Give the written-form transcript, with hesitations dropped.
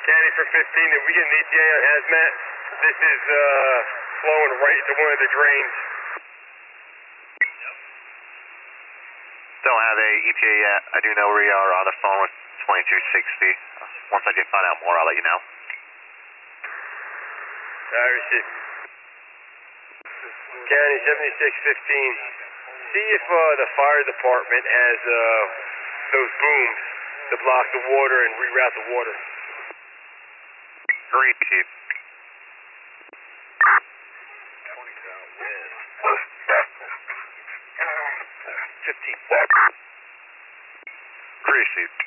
County for 15, if we get an ETA on hazmat, this is flowing right into one of the drains. Don't have a ETA yet. I do know we are on the phone with 2260. Once I get find out more, I'll let you know. I received. County 7615. See if the fire department has those booms to block the water and reroute the water. Agreed, Chief. 15. Agreed, Chief.